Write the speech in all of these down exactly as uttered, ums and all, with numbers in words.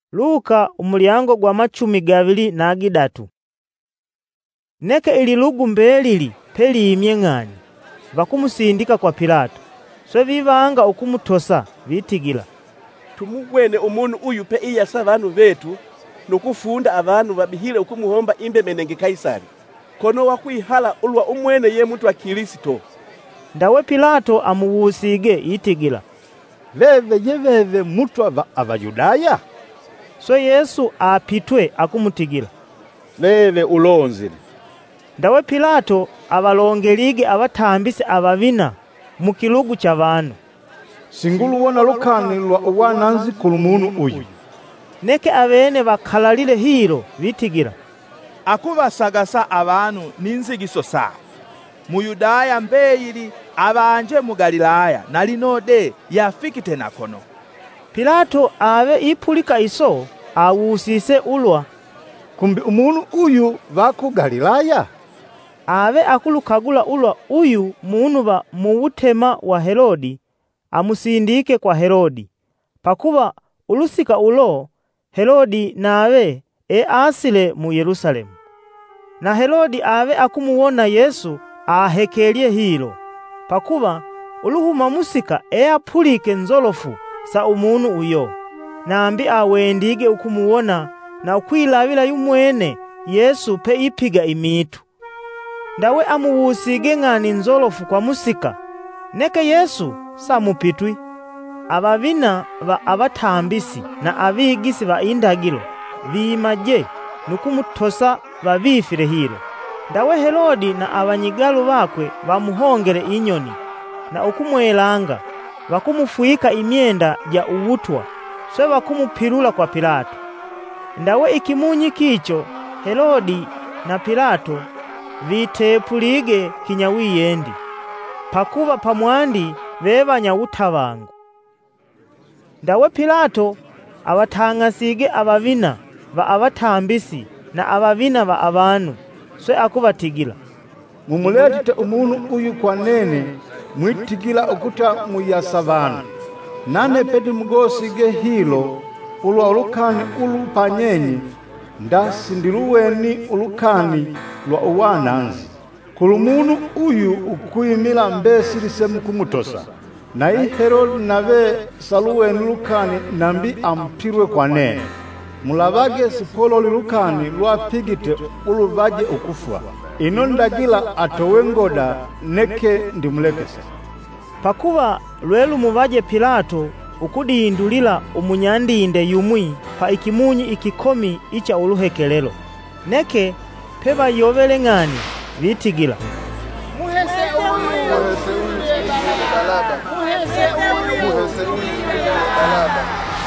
Luka umulyango gwa machumi gavili na gidatu. Neke ililugu mbelili pelimye ng'ani vakumusindika kwa Pilato. Swe vivanga ukumutosa vitigila, tumugwene umuntu uyu pe iyasa abantu betu nokufunda abantu babihile ukumuhomba imbemenenge Kaisari kono wakwihala ulwa umwene ye muntu wa Kristo. Ndawe Pilato amuwusige itigila, veve ye veve mutwa va Abayudaya? So Yesu apitwe akumutigila, veve ulonzile. Ndawe Pilato abalongelige abatambise abavina mu kilugu cy'abantu, singuluwona lukani lwa uwananzi kulumunu uyu. Neke abene bakalalile hilo bitigira, akubasagasa abantu n'inzigiso sa mu Yudaya mbeyiri abanje mu Galilaya nalinode yafikite nakono. Pilato abe ipulika iso awusise ulwa, kumbi umuntu uyu vaku Galilaya? Abe akulukagula ulwa uyu muntu ba mu butema wa Herodi amusindike kwa Herodi, pakuba ulusika ulo Herodi nawe e asile mu Yerusalemu. Na Herodi abe akumuwona Yesu ahekelye hilo, pakuba uluhuma musika e apulike nzolofu sa umuntu uyo, nambi awendige ukumuwona na ukwilabila yumwene Yesu pe ipiga imitu. Ndawe amuwusige ng'ani nzolofu kwa musika, neke Yesu samupitwi. Abavina ba abatambisi na abigisi ba indagilo bimaje nukumutosa babifire hilo. Ndawe Herodi na abanyigalu bakwe bamuhongere inyoni na ukumwelanga bakumufuika imyenda ya uwutwa, swe bakumupirula kwa Pilato. Ndawe ikimunyi kicho Herodi na Pilato vitepulige kinyawiyendi, pakuba pamwandi bebanya utabangu. Ndawe Pilato abatangasige abavina ba abatambisi na abavina ba abantu, swe akubatigila, mumuletite umuntu uyu kwa nene mwitigila ukuta muyasa bantu, nane pedi mugosige hilo ulwa ulukani ulupanyenyi ndasindiluweni ulukani lwa uwananzi. Kulumunu uyu ukuyimila mbesirise mukumutosa, na i Herodi nabe saluweni lukani nambi ampirwe kwa nene. Mulabage sipolo lukani lwapigite uluvaje ukufwa. Ino ndagila atowe ngoda neke ndimulekesa. Pakuba lwelu muvaje Pilato ukudindulila umunyandinde yumwi pa ikimunyi ikikomi icha uluhekelelo. Neke peba yovele ng'ani vitigila, muhese uyu, muhese uyu balaba, muhese uyu, muhese uyu balaba.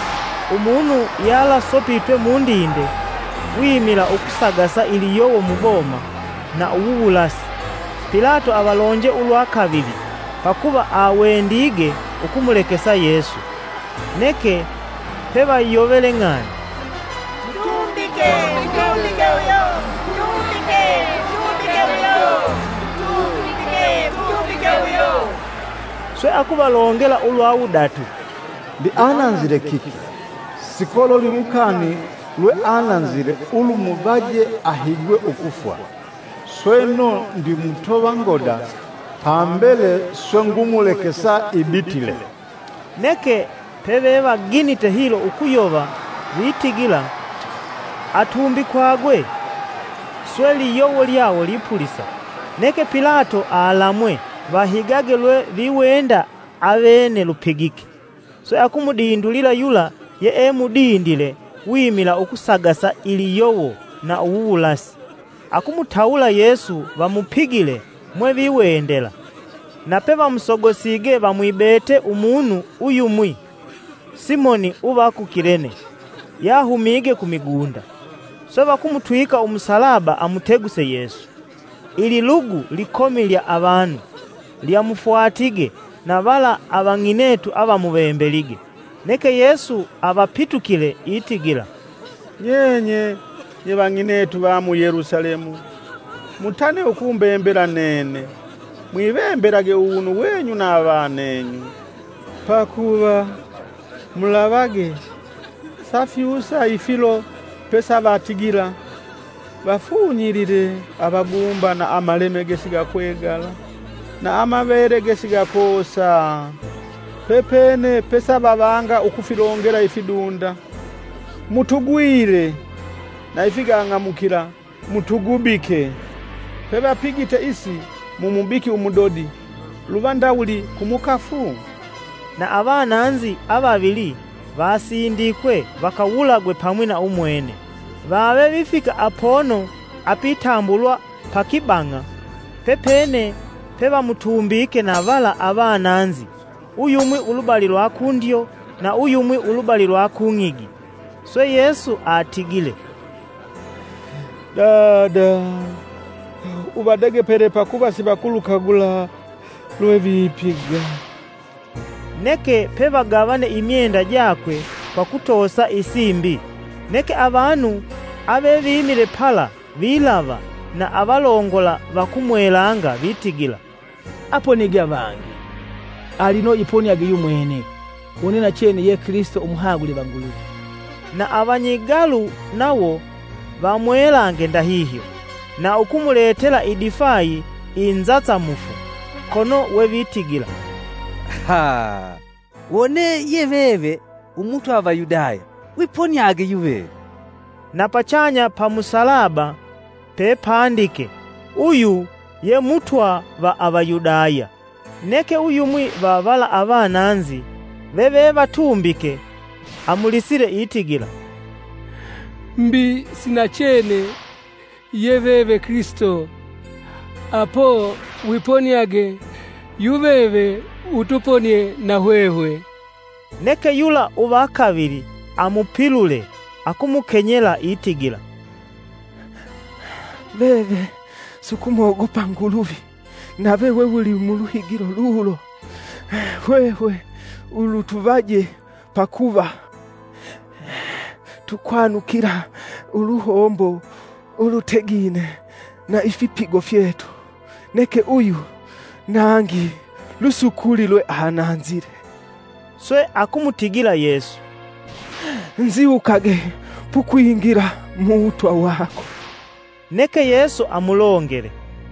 Umuntu yala sopitwe mundinde wimila ukusagasa iliyowo muboma na uwulasi. Pilato abalonje ulwa kabili, pakuba awendige ukumulekesa Yesu. Neke peba yovele ng'ani, Tundike, tundike uyo, tundike, tundike uyo, tundike, tundike uyo. Swe akubalongela ulwa udatu, Ndi ananzire kiki, sikolo lilukani lwe ananzire ulu muvaje ahigwe ukufwa. Sweno ndi mutoba ngoda pambele swe ngumulekesa ibitile. Neke pebe baginite hilo ukuyoba bitigila, atumbi kwagwe sweli yowo lyawo lipulisa. Neke Pilato alamwe bahigage lwe viwenda abene lupigike, swe akumudindulila yula ye emudindile wimila ukusagasa iliyowo na uwulasi. Akumutaula Yesu bamupigile mwe viwendela, na peba musogosige bamwibete umuntu uyumwi Simoni uba ku Kirene yahumige kumigunda, so bakumutwika umusalaba amuteguse Yesu. Ili lugu likomi lya abantu lyamufuatige na bala abang'inetu abamubembelige. Neke Yesu abapitukile itigila, nyenye ye bang'inetu ba mu Yerusalemu, mutane ukumbembera nene, mwibemberage unu wenyu n'abanenyu, pakuba mulabage safyusa ifilo pesa batigila bafunyilile abagumba na amaleme gesigakwegala na amabere gesigakosa pepene pesa babanga ukufilongela ifidunda mutugwire na ifigang'amukila mutugubike pebapigite isi mumubiki umudodi lubandawuli kumukafu. Na abananzi ababili basindikwe bakawulagwe pamwe na umwene babe bifika apono apitambulwa pakibanga pepene peba mutumbike na bala abananzi uyumwi ulubali lwa kundyo na uyumwi ulubali lwa kung'igi. So Yesu atigile, dada ubadege pere pakuba sibakulukagula lwe bipiga. Neke pebagabane imyenda jakwe kwa kutosa isimbi. Neke abantu abe bimile pala bilava na abalongola bakumwelanga bitigila, apo nige abangi alino iponi age yumwene unena chene ye Kristo umuhagule bangulubi. Na abanyigalu nawo bamwelange ndahihyo na ukumuletela idifai inzatsa mufu kono we bitigila. Ha, wone yeveve umutu ava Yudaya wiponi age yuve. Na pachanya pa musalaba pepandike uyu ye mutwa va Abayudaya. Neke uyumwi bavala abananzi bebe batumbike amulisire itigila, mbi sinachene yeveve Kristo apo wiponiage yuveve utuponie na hwehwe. Neke yula uba kabiri amupilule akumukenyela itigila, bebe sukumogopa nguluvi na bewe uli muluhigiro lulo hwehwe ulutuvaje pakuva tukwanukira uluhombo ulutegine na ifipigo fyetu. Neke uyu nangi lusukulilwe ahananzire. Swe akumutigila Yesu, nziukage pukwingira mutwa wako. Neke Yesu amulongele,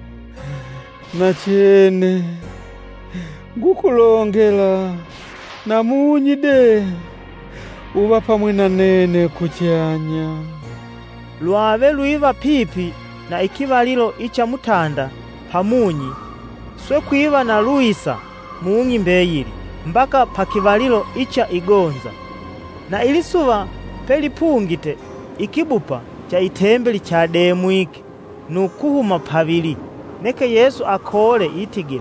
nachene ngukulongela na munyide uba pamwe na nene kuchanya. Lwabe luiva pipi na ikivalilo icha mutanda pamunyi swe kwiva na luisa muungi mbeyili mbaka pakivalilo icha igonza. Na ilisuva pelipungite ikibupa cha itembeli cha demwike nukuhuma pavili. Neke Yesu akole itigila,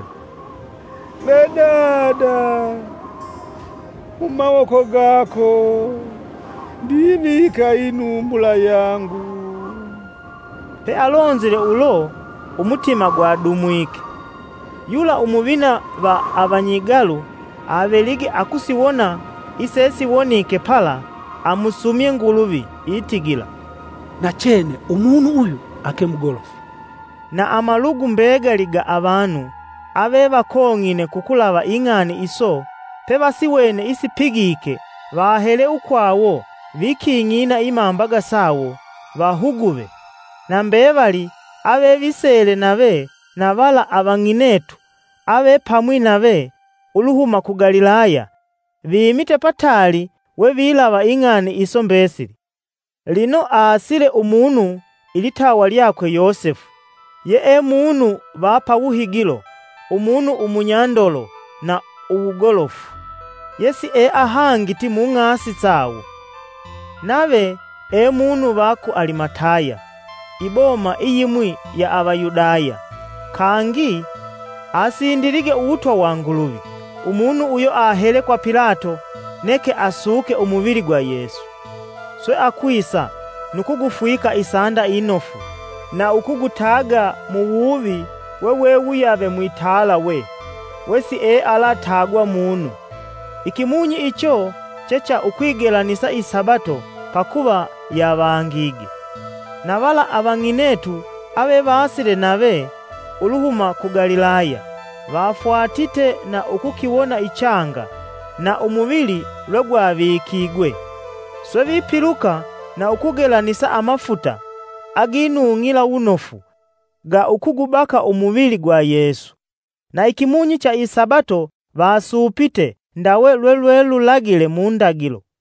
bedada umawoko gako ndivika inumbula yangu. Pe alonzile ulo umutima gwadumwike. Yula umubina ba abanyigalu abelige akusiwona isesi wonike pala amusumye nguluvi itigila, na chene umuntu uyu akemugolofu. Na amalugu mbegaliga abantu abe bakongine kukulaba ing'ani iso pebasiwene isipigike bahele ukwawo bikinyina imambaga sawo bahugube. Na mbebali abe bisele nabe nabala abang'inetu abe pamwi nabe uluhuma ku Galilaya bimite patali we bilaba ing'ani iso mbesili. Lino asile umunu ilitawa lyakwe Yosefu, ye emunu bapa wuhigilo umunu umunyandolo na uwugolofu. Yesi e ahangiti mung'asi tsawo. Nabe emunu baku Alimataya iboma iyimwi ya Abayudaya. Kangi asindirige uwutwa wa nguluvi umunu uyo ahele kwa Pilato neke asuke umubiri gwa Yesu. Swe akwisa nukugufuika isanda inofu na ukugutaga mu wubi wewe uyabe mwitala we wesi e alatagwa munu. Ikimunyi icho checha ukwigelanisa isabato pakuba yabangige. Nabala abang'inetu abe basile nabe uluhuma ku Galilaya bafuatite na ukukiwona ichanga na umubili lwegwabikigwe. swe bipiluka na ukugelanisa amafuta aginung'ila unofu ga ukugubaka umubili gwa Yesu. Na ikimunyi cha isabato basupite ndawe lwelwe lulagile mu ndagilo